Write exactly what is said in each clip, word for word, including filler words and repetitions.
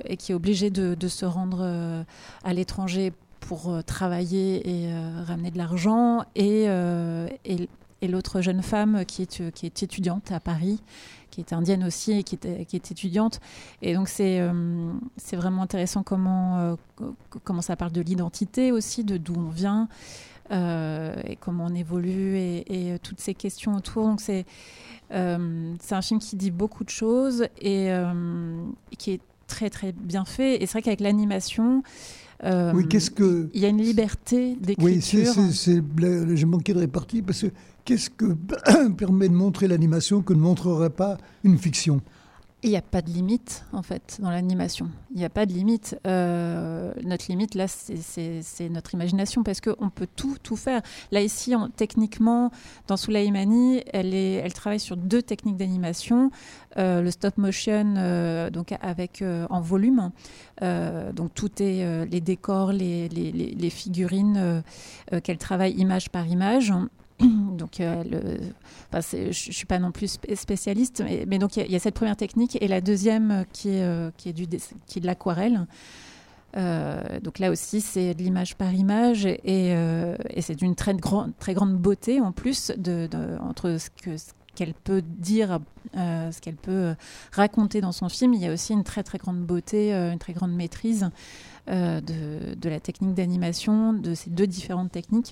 et qui est obligé de, de se rendre euh, à l'étranger pour euh, travailler et euh, ramener de l'argent, et, euh, et, et l'autre jeune femme qui est, qui est étudiante à Paris, qui est indienne aussi et qui est, qui est étudiante. Et donc c'est, euh, c'est vraiment intéressant comment, euh, comment ça parle de l'identité aussi, de d'où on vient, euh, et comment on évolue, et, et euh, toutes ces questions autour. Donc c'est, euh, c'est un film qui dit beaucoup de choses, et, euh, et qui est très très bien fait. Et c'est vrai qu'avec l'animation, euh, oui, qu'est-ce que... il y a une liberté d'écriture. Oui, c'est, c'est, c'est... j'ai manqué de répartie, parce que qu'est-ce que permet de montrer l'animation que ne montrerait pas une fiction ? Il n'y a pas de limite, en fait, dans l'animation. Il n'y a pas de limite. Euh, notre limite, là, c'est, c'est, c'est notre imagination, parce qu'on peut tout, tout faire. Là, ici, on, techniquement, dans Soulaïmani, elle, est, elle travaille sur deux techniques d'animation. Euh, le stop motion, euh, donc avec, euh, en volume. Euh, donc, tout est euh, les décors, les, les, les, les figurines euh, euh, qu'elle travaille image par image. Donc, euh, le, enfin, c'est, je ne suis pas non plus spécialiste, mais, mais donc il y, y a cette première technique, et la deuxième qui est, euh, qui est, du, qui est de l'aquarelle. Euh, donc là aussi, c'est de l'image par image, et, euh, et c'est d'une très, grand, très grande beauté en plus, de, de, entre ce, que, ce qu'elle peut dire, euh, ce qu'elle peut raconter dans son film. Il y a aussi une très très grande beauté, euh, une très grande maîtrise euh, de, de la technique d'animation, de ces deux différentes techniques.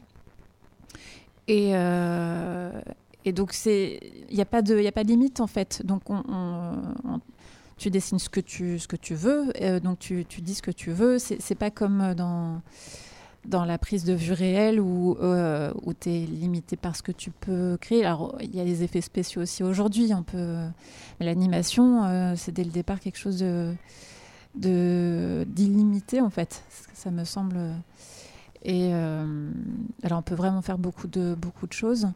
Et, euh, et donc, il n'y a pas de, y a pas de limite, en fait. Donc, on, on, on, tu dessines ce que tu, ce que tu veux, euh, donc tu, tu dis ce que tu veux. Ce n'est pas comme dans, dans la prise de vue réelle où, euh, où tu es limité par ce que tu peux créer. Alors, il y a les effets spéciaux aussi aujourd'hui. On peut... Mais l'animation, euh, c'est dès le départ quelque chose de, de, d'illimité, en fait. Ça me semble... Et euh, alors, on peut vraiment faire beaucoup de, beaucoup de choses.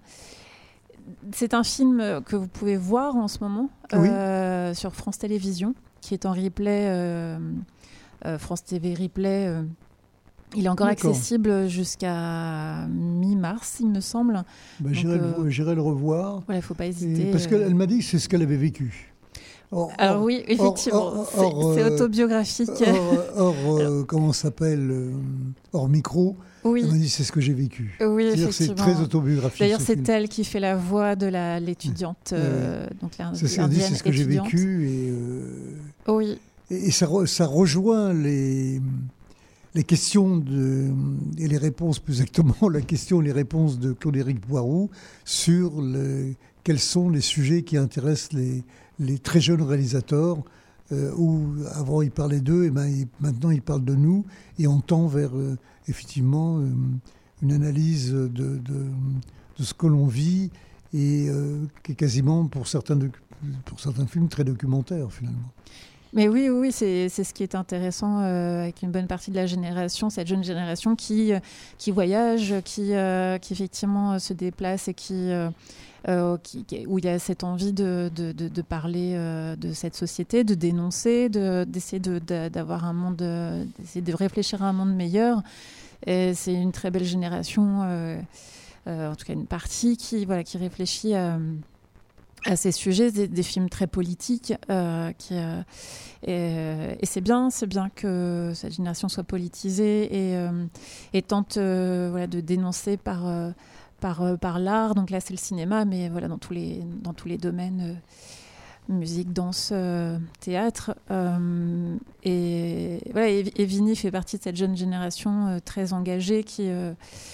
C'est un film que vous pouvez voir en ce moment euh, oui. sur France Télévisions, qui est en replay, euh, euh, France T V Replay. Euh, il est encore D'accord. accessible jusqu'à mi-mars, il me semble. Bah, j'irai, Donc, euh, le, j'irai le revoir. Voilà, il ne faut pas hésiter. Et parce qu'elle elle m'a dit que c'est ce qu'elle avait vécu. Or, Alors or, oui, effectivement, or, or, or, c'est, c'est autobiographique. Or, or euh, comment ça s'appelle euh, Hors micro, oui. Elle m'a dit c'est ce que j'ai vécu. Oui, C'est-à-dire effectivement. C'est très autobiographique. D'ailleurs, c'est film. elle qui fait la voix de la, l'étudiante, euh, oui. donc c'est ce qu'elle dit, c'est ce que étudiante. j'ai vécu. Et, euh, oui. Et, et ça, ça rejoint les, les questions de, et les réponses, plus exactement, la question et les réponses de Claude-Éric Poiroux sur le, quels sont les sujets qui intéressent les les très jeunes réalisateurs, euh, où avant ils parlaient d'eux, et ben, ils, maintenant ils parlent de nous, et on tend vers euh, effectivement euh, une analyse de, de, de ce que l'on vit, et euh, qui est quasiment pour certains, doc- pour certains films très documentaire finalement. Mais oui, oui, c'est, c'est ce qui est intéressant euh, avec une bonne partie de la génération, cette jeune génération qui, qui voyage, qui, euh, qui effectivement euh, se déplace, et qui... Euh, Euh, qui, qui, où il y a cette envie de, de, de, de parler euh, de cette société, de dénoncer, de, d'essayer de, de, d'avoir un monde, euh, d'essayer de réfléchir à un monde meilleur. Et c'est une très belle génération, euh, euh, en tout cas une partie qui, voilà, qui réfléchit à, à ces sujets, des, des films très politiques. Euh, qui, euh, et, et c'est bien, c'est bien que cette génération soit politisée et, euh, et tente euh, voilà, de dénoncer par... Euh, Par, euh, par l'art, donc là c'est le cinéma, mais voilà, dans tous les, dans tous les domaines, euh, musique, danse, euh, théâtre. Euh, et, voilà, et, et Vini fait partie de cette jeune génération euh, très engagée, qui, euh,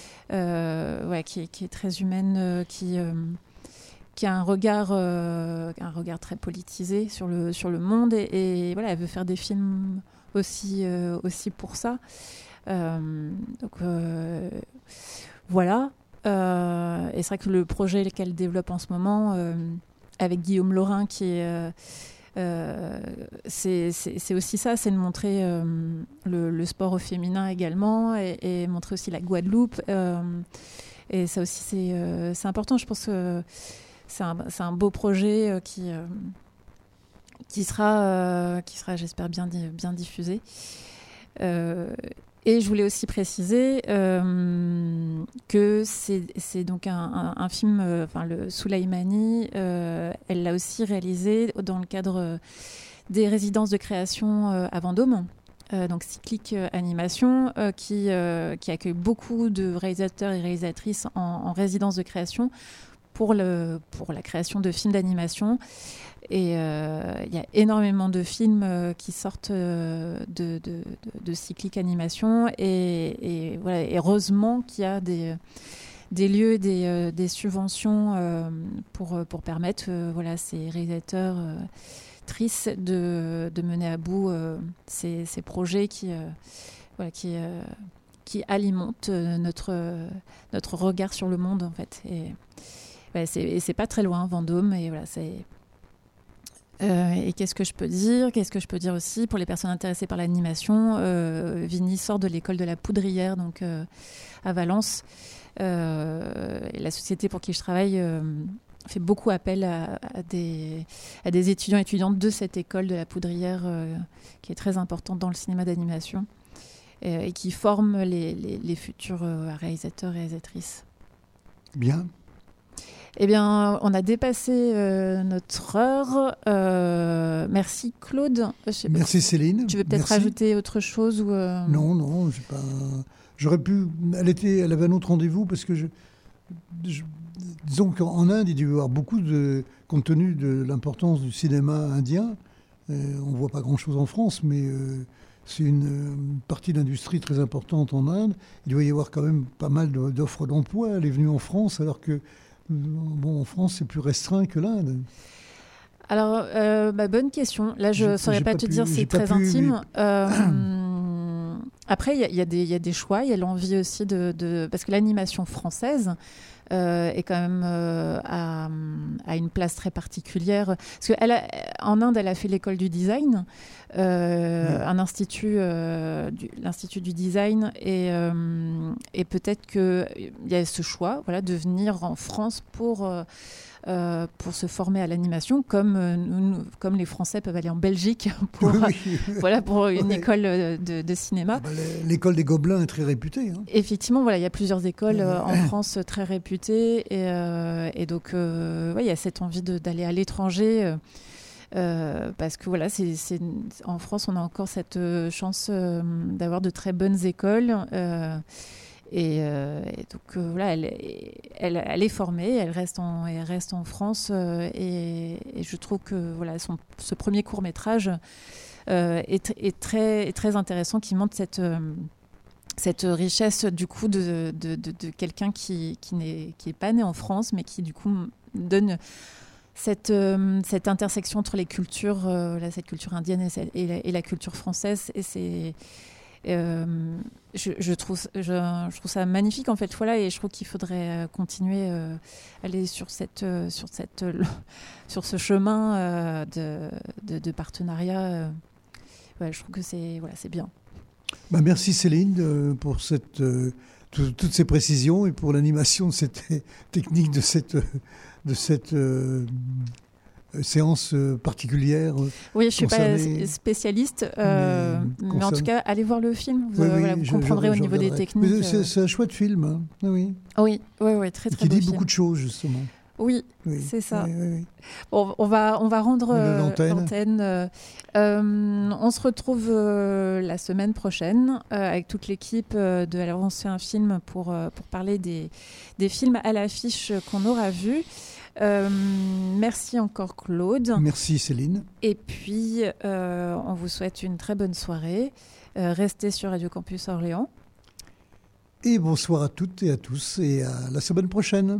euh, ouais, qui, qui est très humaine, euh, qui, euh, qui a un regard, euh, un regard très politisé sur le, sur le monde, et, et voilà, elle veut faire des films aussi, euh, aussi pour ça. Euh, donc euh, voilà. Euh, et c'est vrai que le projet qu'elle développe en ce moment, euh, avec Guillaume Laurin, qui est, euh, euh, c'est, c'est, c'est aussi ça, c'est de montrer euh, le, le sport au féminin également, et, et montrer aussi la Guadeloupe. Euh, et ça aussi, c'est, euh, c'est important. Je pense que c'est un, c'est un beau projet euh, qui, euh, qui sera, euh, qui sera, j'espère, bien, bien diffusé. Euh, Et je voulais aussi préciser euh, que c'est, c'est donc un, un, un film, euh, enfin le Soulaïmani, euh, elle l'a aussi réalisé dans le cadre des résidences de création euh, à Vendôme. Euh, donc Cyclique euh, Animation, euh, qui, euh, qui accueille beaucoup de réalisateurs et réalisatrices en, en résidence de création pour, le, pour la création de films d'animation. Et il euh, y a énormément de films euh, qui sortent euh, de, de, de, de Cyclique Animation. Et, et, voilà, et heureusement qu'il y a des, des lieux et des, euh, des subventions euh, pour, pour permettre euh, voilà, ces réalisateurs... Euh, De, de mener à bout euh, ces, ces projets qui, euh, voilà, qui, euh, qui alimentent euh, notre, euh, notre regard sur le monde en fait. Et, ouais, c'est, et c'est pas très loin, Vendôme. Et, voilà, c'est... Euh, et qu'est-ce que je peux dire Qu'est-ce que je peux dire aussi pour les personnes intéressées par l'animation euh, Vinny sort de l'école de la Poudrière, donc euh, à Valence. Euh, et la société pour qui je travaille euh, fait beaucoup appel à, à, des, à des étudiants et étudiantes de cette école de la Poudrière, euh, qui est très importante dans le cinéma d'animation, et, et qui forme les, les, les futurs euh, réalisateurs et réalisatrices. Bien. Eh bien, on a dépassé euh, notre heure. Euh, merci Claude. Merci Céline. Tu veux peut-être merci. rajouter autre chose ou euh... Non, non, j'ai pas... J'aurais pu... Elle, était... Elle avait un autre rendez-vous parce que je... je... Disons qu'en Inde, il doit y avoir beaucoup de... Compte tenu de l'importance du cinéma indien, euh, on ne voit pas grand-chose en France, mais euh, c'est une, une partie de l'industrie très importante en Inde. Il doit y avoir quand même pas mal de, d'offres d'emploi. Elle est venue en France, alors que, bon, en France, c'est plus restreint que l'Inde. Alors, euh, bah, bonne question. Là, je ne saurais pas, pas te pu, dire, c'est très pu, intime. Mais... Euh, après, il y, y, y a des choix, il y a l'envie aussi de... de... Parce que l'animation française... Euh, est quand même euh, à, à une place très particulière. Parce qu'elle a, en Inde, elle a fait l'école du design, euh, oui. un institut, euh, du, l'Institut du design, et, euh, et peut-être qu'il y a ce choix, voilà, de venir en France pour... Euh, Euh, pour se former à l'animation, comme, euh, nous, comme les Français peuvent aller en Belgique pour, oui, oui. voilà, pour une oui. école de, de cinéma. Bah, l'école des Gobelins est très réputée. Hein. Effectivement, voilà, il y a plusieurs écoles euh, en France très réputées. Et, euh, et donc, euh, ouais, il y a cette envie de, d'aller à l'étranger. Euh, Euh, parce que voilà, c'est, c'est, en France, on a encore cette chance euh, d'avoir de très bonnes écoles. Euh, Et, euh, et donc euh, voilà, elle, elle, elle est formée, elle reste en, elle reste en France, euh, et, et je trouve que voilà, son, ce premier court-métrage euh, est, est, très, est très intéressant, qui montre cette, euh, cette richesse du coup de, de, de, de quelqu'un qui, qui, n'est, qui est pas né en France, mais qui du coup donne cette, euh, cette intersection entre les cultures, euh, là, cette culture indienne et, et, la, et la culture française, et c'est Euh, je, je, trouve, je, je trouve ça magnifique en fait, voilà, et je trouve qu'il faudrait continuer à euh, aller sur, cette, euh, sur, cette, euh, sur ce chemin euh, de, de, de partenariat. Euh, ouais, je trouve que c'est, voilà, c'est bien. Bah, merci Céline euh, pour cette, euh, tout, toutes ces précisions et pour l'animation de cette technique, de cette, de cette euh, séance particulière. Oui, je ne suis pas spécialiste, euh, mais, mais en tout cas, allez voir le film, vous, oui, euh, voilà, vous je, comprendrez je, au je niveau regarderai. des techniques. Mais c'est, c'est un chouette film, hein. Oui. Oui, oui, oui, très très qui beau dit film. beaucoup de choses, justement. Oui, oui, c'est ça. Oui, oui, oui. Bon, on va, on va rendre euh, l'antenne. l'antenne. Euh, euh, on se retrouve euh, la semaine prochaine euh, avec toute l'équipe euh, de Alors on se fait un film pour, euh, pour parler des, des films à l'affiche qu'on aura vus. Euh, merci encore Claude. Merci Céline. Et puis, euh, on vous souhaite une très bonne soirée. Euh, restez sur Radio Campus Orléans. Et bonsoir à toutes et à tous et à la semaine prochaine.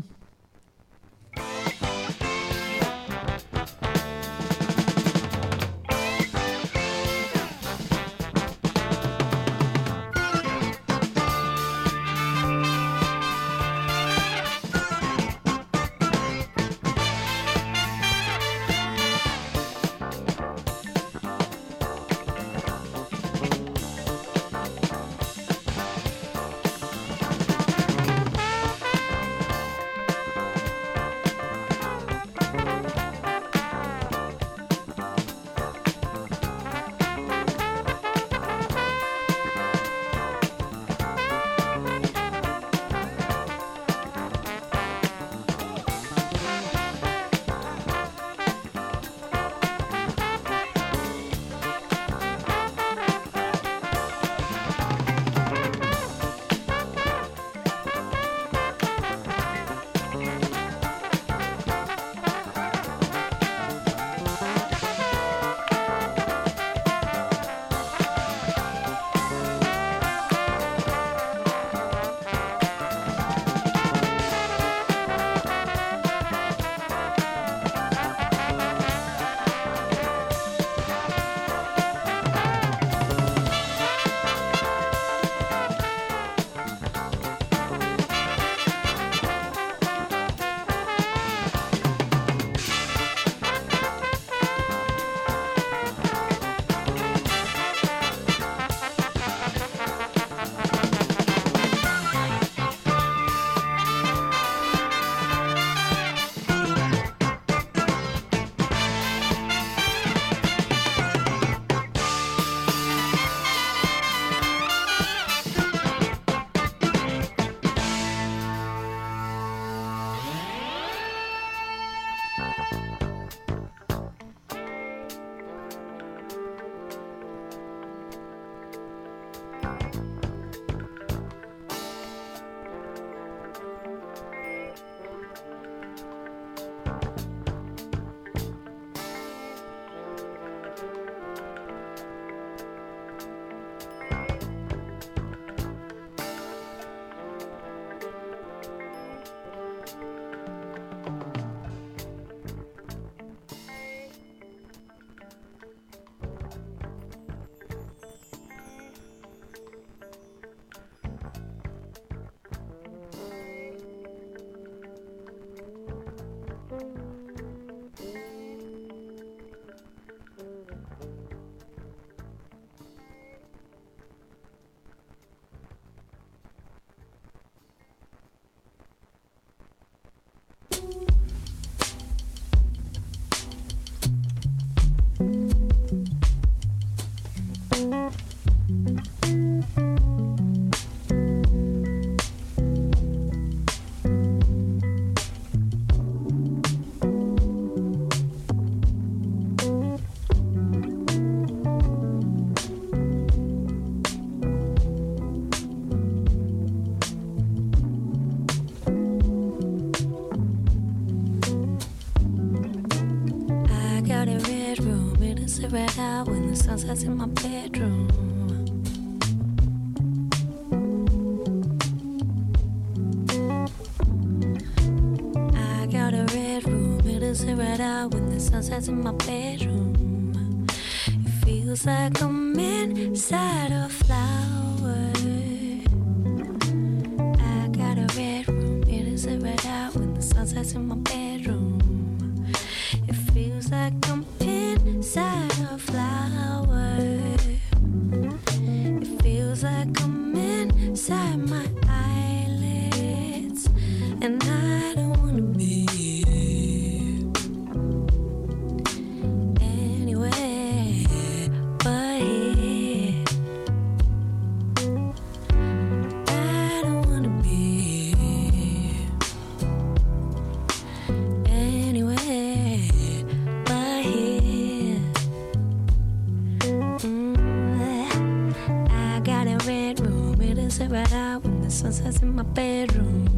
Right out when the sun sets in my bedroom. I got a red room, it'll sit right out when the sun sets in my bedroom. It feels like I'm inside a flower. I got a red room, it'll sit right out when the sun sets in my bedroom. It feels like I'm inside a flower. It feels like I'm inside my eyelids, and I don't wanna be anywhere but here. I don't wanna be anywhere. Sit right out when the sun sets in my bedroom.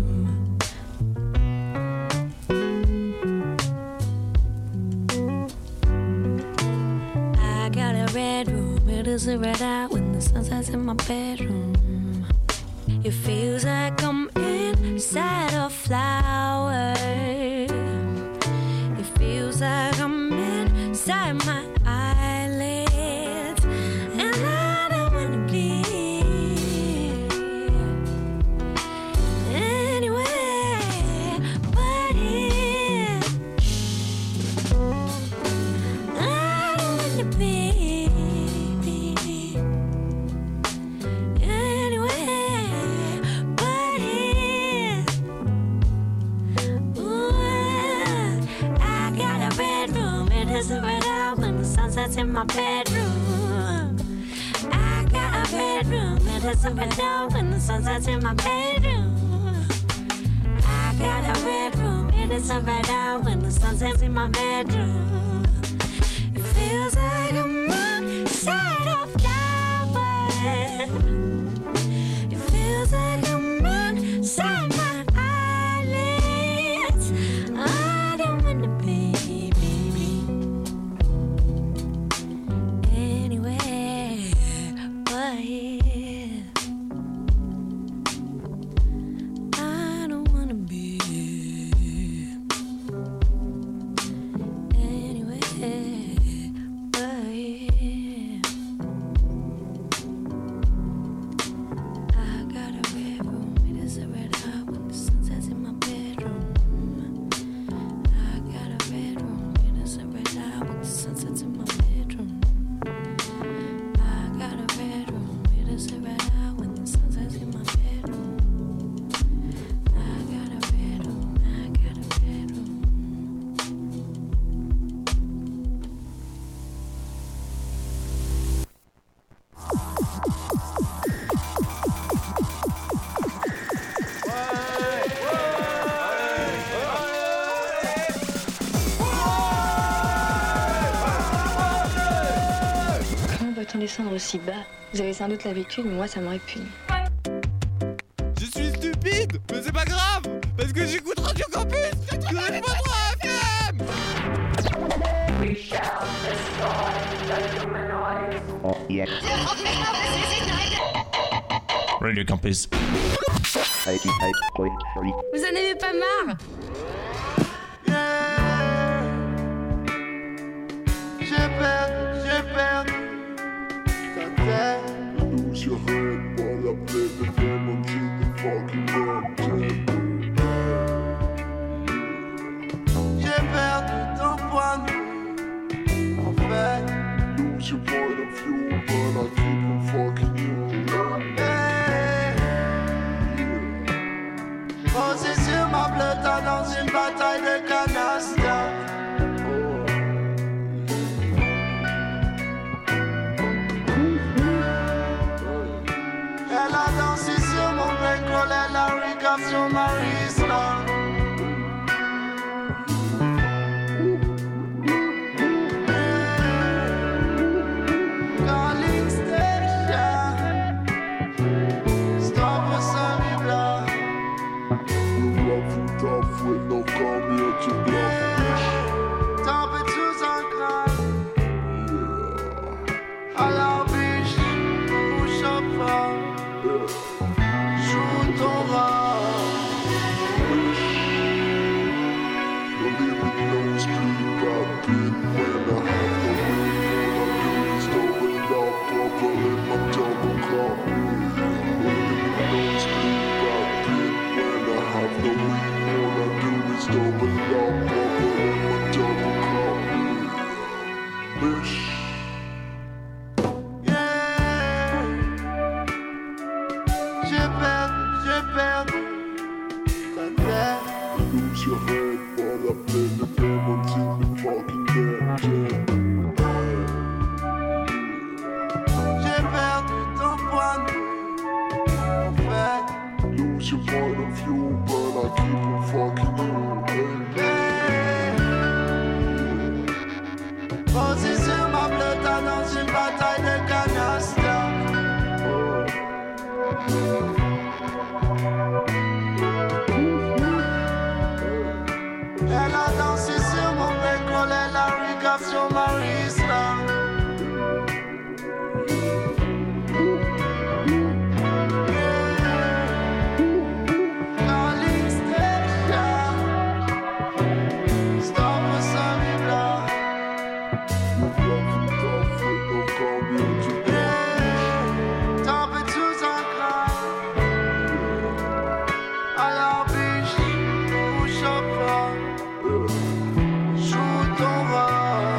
I got a red room, it'll sit right out when the sun sets in my bedroom. It feels like I'm inside a flower. It feels like I'm inside my eyelids, and I don't wanna be in my bedroom. I got a bedroom, it is a window when the sun sets in my bedroom. I got a bedroom, it is a window when the sun sets in my bedroom. It feels like I'm inside a flower. It feels like I'm inside my eyelids. I don't wanna be descendre aussi bas. Vous avez sans doute l'habitude, mais moi ça me répugne. Je suis stupide, mais c'est pas grave, parce que j'écoute Radio Campus, quatre-vingt-trois F M. Radio Campus. Vous en avez pas marre? J'ai perdu, j'ai perdu ta tête. Lose your head while I play the game until the fucking world changes. J'ai perdu ton point de vue. En fait, lose your point of view, but I keep on fucking you. Hey. Posé sur ma bleuta dans une bataille de canasta. Fabrication Marie-Islam. Calling station. Stop for some blanc. Love you tough with no cambio to bluff. Températures en crâne. À la biche, bouche à pas. Joue ton vent. Don't even know it's clean, got been when I have no way. All I do is double it up, double in my double cup. Don't even know it's clean, got been when I have no way. All I do is double it up, double in my double cup. Bitch. Yeah. J'ai perdu, j'ai perdu ta tête. Lose your head, but I play the game until the fucking dead, yeah. J'ai perdu ton point de vue. En fait, Lose your point of view, but I keep on fucking you, hey. posé sur ma bleuta dans une bataille de canasta. Elle a dansé sur mon décollet, la régation Marie-Islam. Calling station. Stop for some blanc. Températures en crâne. À la biche, bouche à pas. Joue ton vent.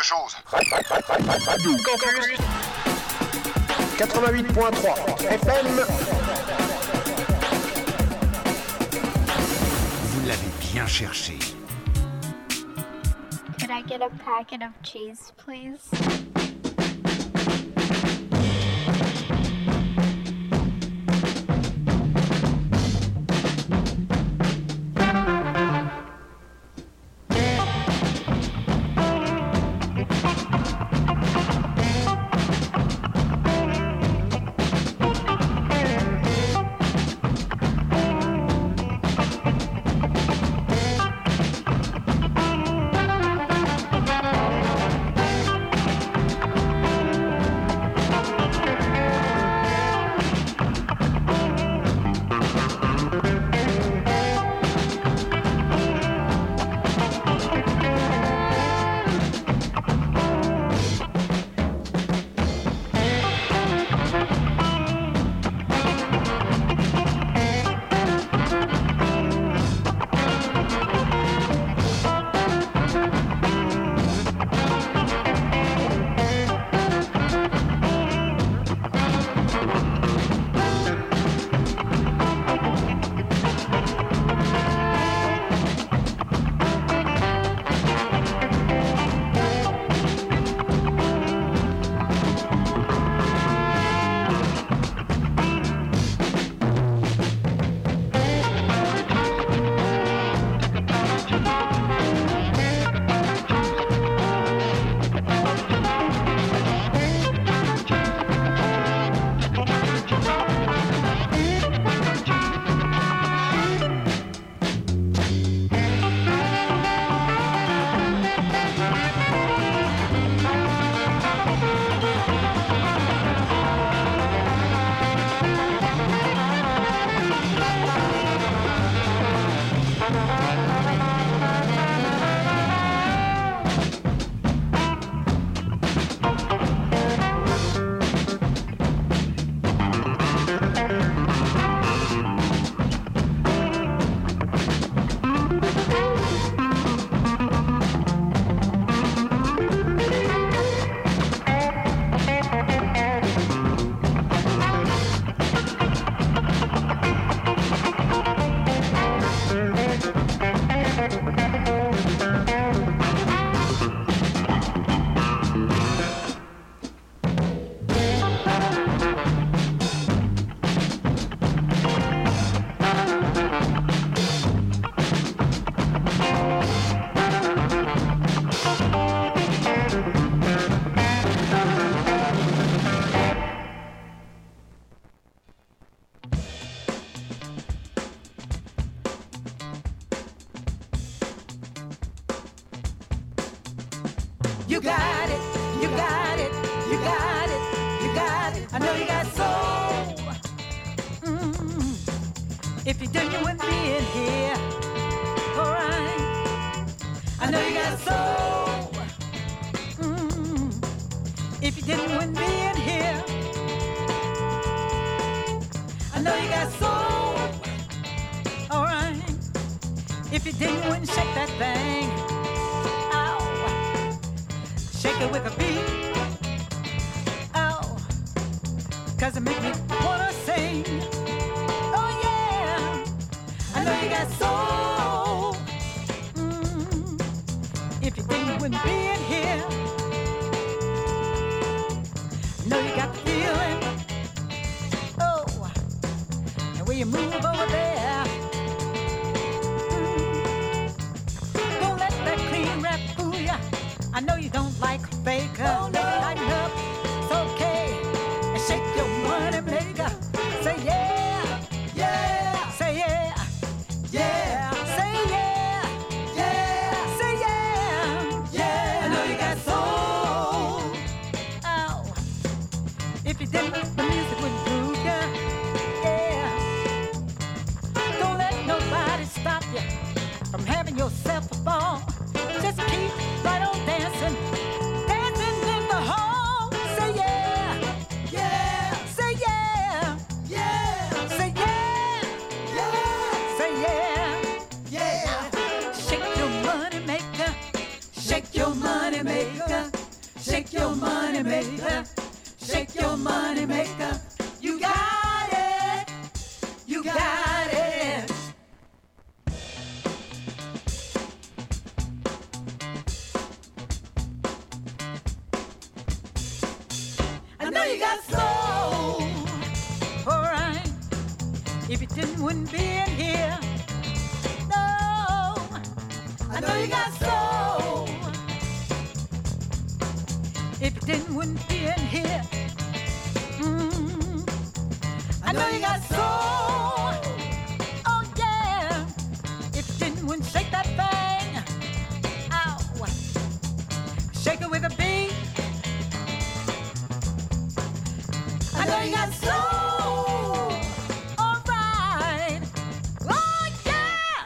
chose. Campus quatre-vingt-huit point trois F M. Vous l'avez bien cherché. Could I get a packet of cheese, please? You got it, you got it, you got it, you got it. I know you got soul. Mm-hmm. If you didn't, you wouldn't be in here. All right. I know you got soul. Mm-hmm. If you didn't, you wouldn't be in here. I know you got soul. All right. If you didn't, you wouldn't shake that thing. Shake it with a beat, oh, cause it make me wanna sing, oh yeah, I know you got soul, mm. If you think you wouldn't be in here, I know you got the feeling, oh, and when you move over there, mm. Don't let that clean rap fool ya. I know you don't like a faker. Oh, no. Lighten up, it's okay. And shake your money maker. Say yeah, yeah. Say yeah, yeah. Say yeah, yeah. Say yeah, yeah. I know you got soul. Oh, if you didn't, the music wouldn't prove ya. Yeah. Don't let nobody stop you from having yourself a ball. Just keep right on dancing, dancing in the hall. Say yeah, yeah. Say yeah, yeah. Say yeah, yeah. Say yeah, yeah. Shake your money maker, shake your money maker. didn't, wouldn't be in here. No, I know you got soul. If you didn't, wouldn't be in here. Mm, I know you got soul. Oh yeah. If you didn't, wouldn't shake that thing. Ow. Shake it with a beat. I know you got soul. All right. Oh yeah.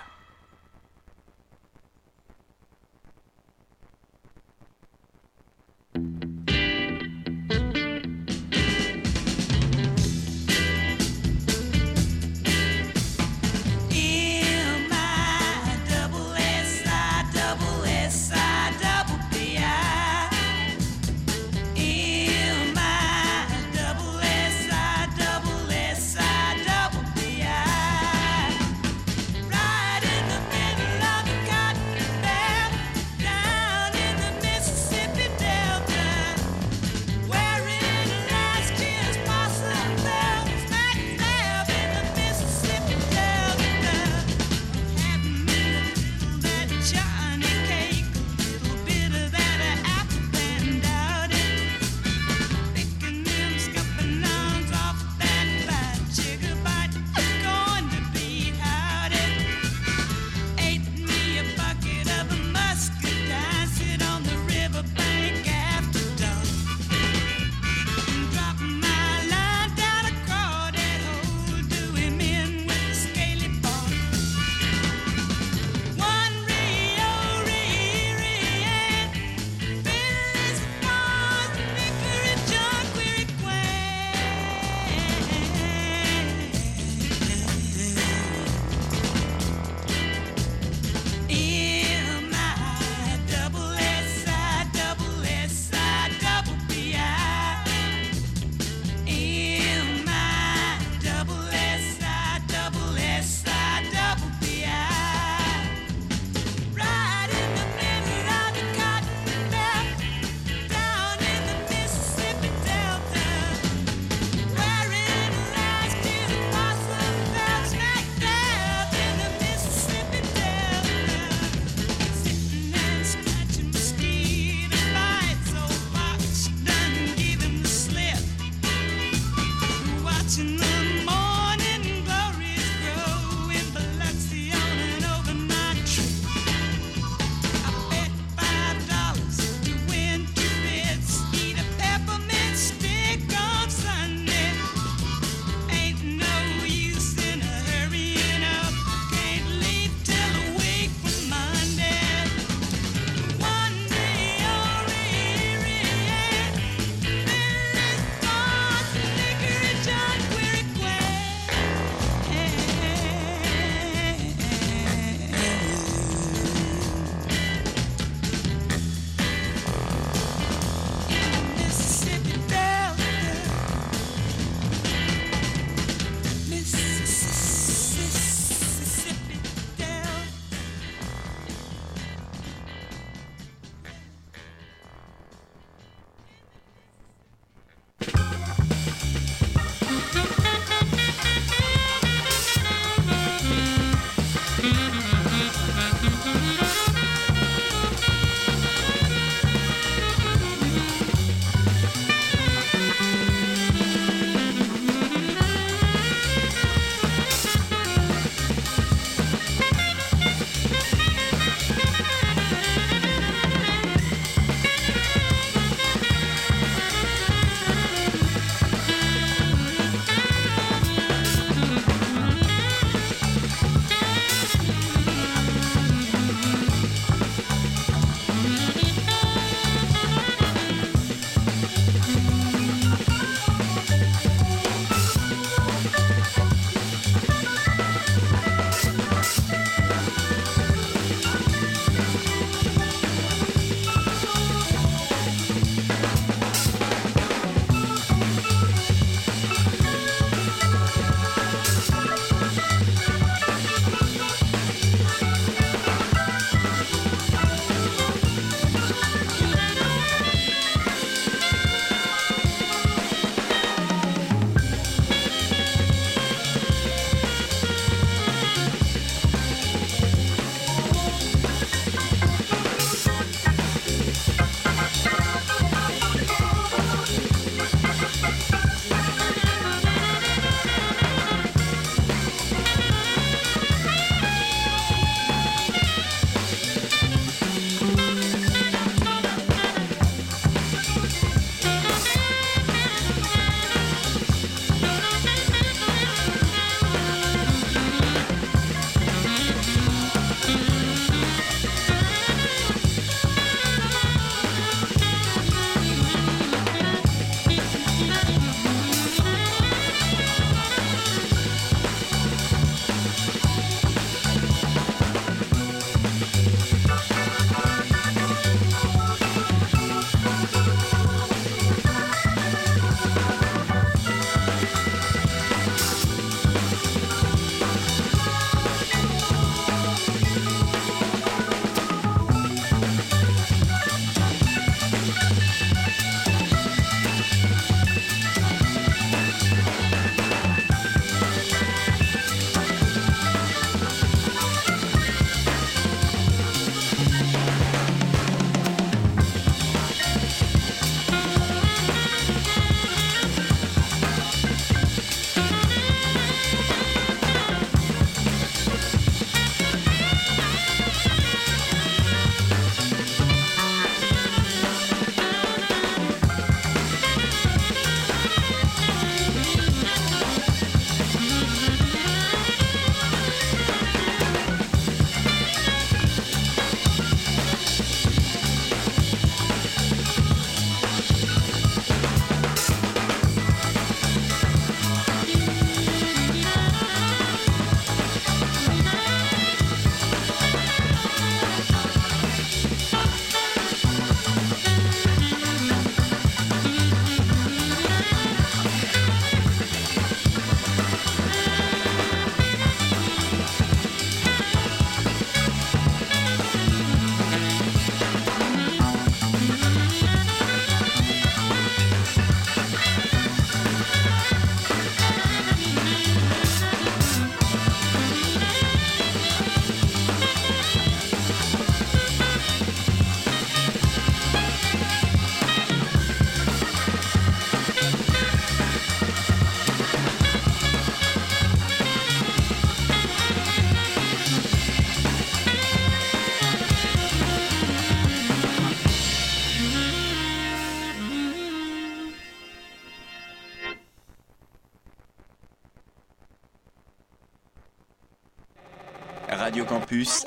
Radio Campus.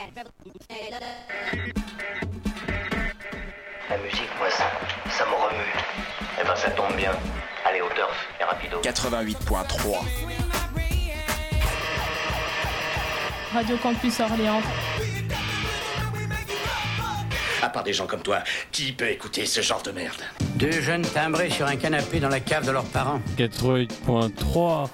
La musique, moi, ça, ça me remue. Eh ben, ça tombe bien. Allez, au turf, et rapido. quatre-vingt-huit point trois. Radio Campus Orléans. À part des gens comme toi, qui peut écouter ce genre de merde? Deux jeunes timbrés sur un canapé dans la cave de leurs parents. quatre-vingt-huit point trois.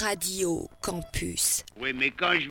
Radio Campus. Oui, mais quand je